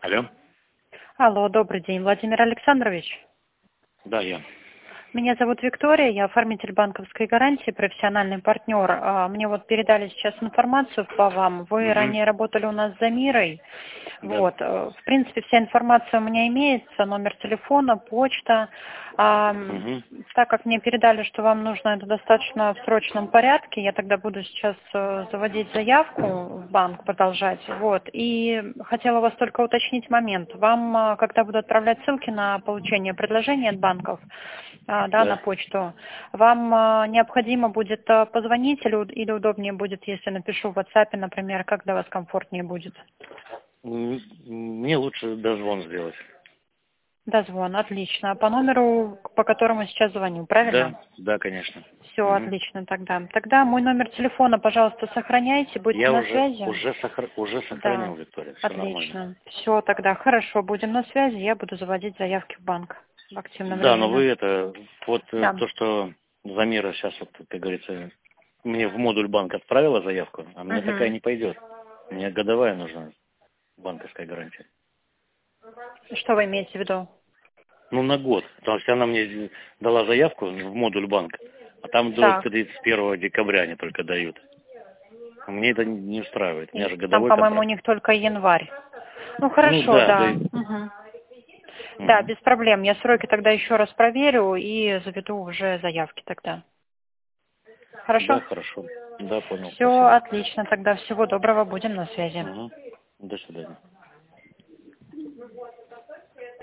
Алло. Алло, добрый день, Владимир Александрович. Да, я. Меня зовут Виктория, я оформитель банковской гарантии, профессиональный партнер. Мне вот передали сейчас информацию по вам. Вы Угу. ранее работали у нас с Замирой. Да. Вот. В принципе, вся информация у меня имеется, номер телефона, почта. Угу. Так как мне передали, что вам нужно это достаточно в срочном порядке, я тогда буду сейчас заводить заявку в банк, продолжать. Вот. И хотела вас только уточнить момент. Вам, когда буду отправлять ссылки на получение предложений от банков, да, на Да. почту, вам необходимо будет позвонить или удобнее будет, если напишу в WhatsApp, например, как для вас комфортнее будет? Мне лучше дозвон сделать. Дозвон, отлично. По номеру, по которому сейчас звоню, правильно? Да, да, конечно. Все, Угу. отлично тогда. Тогда мой номер телефона, пожалуйста, сохраняйте, будьте Я на уже связи. уже Да, сохранил, Виктория. Все нормально. отлично. Все, тогда хорошо, будем на связи, я буду заводить заявки в банк в активном Да, но вы режиме. это, вот Да. то, что Замира сейчас, вот, как говорится, мне в модуль банк отправила заявку, а мне такая Угу. не пойдет. Мне годовая нужна банковская гарантия. Что вы имеете в виду? Ну, на год. Потому что она мне дала заявку в модуль банка, а там до Так, 31 декабря они только дают. Мне это не устраивает. У меня же там, годовой по-моему, у контракт. них только январь. Ну, Ну хорошо, да, да. да. Мгм. Да, Мгм. без проблем. Я сроки тогда еще раз проверю и заведу уже заявки тогда. Да, Хорошо? хорошо. Да, понял. Все Спасибо. отлично. Тогда всего доброго. Будем на связи. Угу. До свидания.